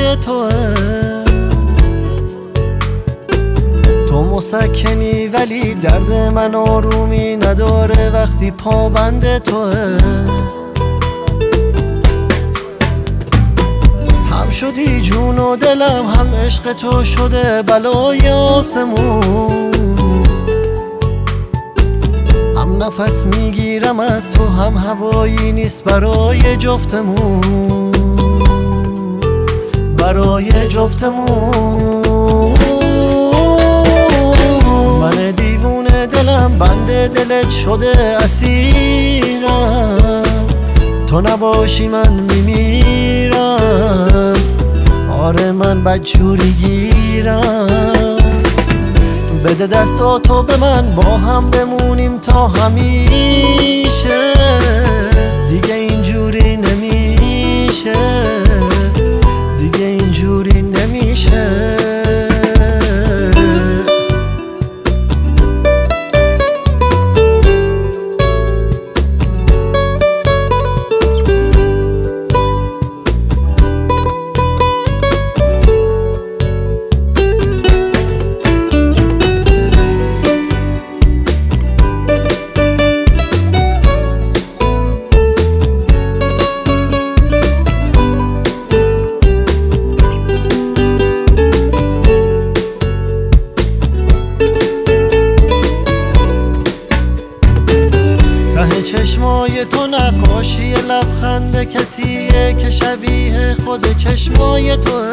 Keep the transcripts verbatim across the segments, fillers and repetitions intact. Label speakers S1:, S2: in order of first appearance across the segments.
S1: بند توه. تو مسکنی ولی درد من آرومی نداره وقتی پابند توه. هم شدی جون و دلم، هم عشق تو شده بلای آسمون. هم نفس میگیرم از تو، هم هوایی نیست برای جفتمون، برای جفتمون. من دیوونه دلم بند دلت شده اسیرم، تو نباشی من میمیرم. آره من بدجوری گیرم. بده دستا تو به من، با هم بمونیم تا همیشه. دیگه اینجوری نمیشه، دیگه اینجوری نمیشه. چشمای تو نقاشی لبخند کسیه که شبیه خود چشمای توه،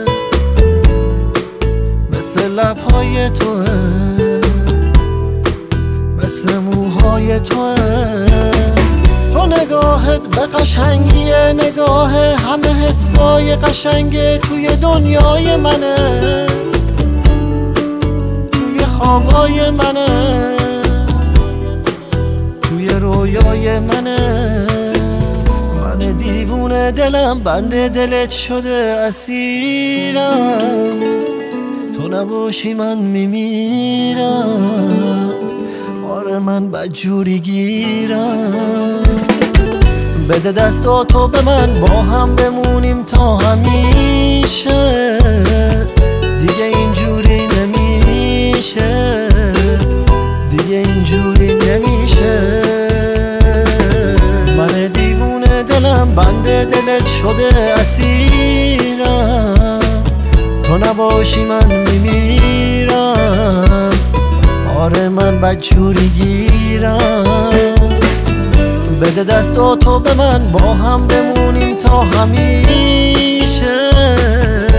S1: مثل لبهای توه، مثل موهای توه. تو نگاهت به قشنگیه، نگاه همه حسای قشنگه توی دنیای منه، توی خوابای منه، توی رویای منه. من دیوونه دلم بند دلت شده اسیرم، تو نباشی من میمیرم. آره من بدجوری گیرم. بده دستا تو به من، با هم بمونیم تا همیشه. دیگه اینجوری نمیشه، دیگه اینجوری نمیشه. من دیوونه دلم بند دلت شده اسیرم، تو نباشی من میمیرم. آره من بدجوری گیرم. بده دستا تو به من، با هم بمونیم تا همیشه.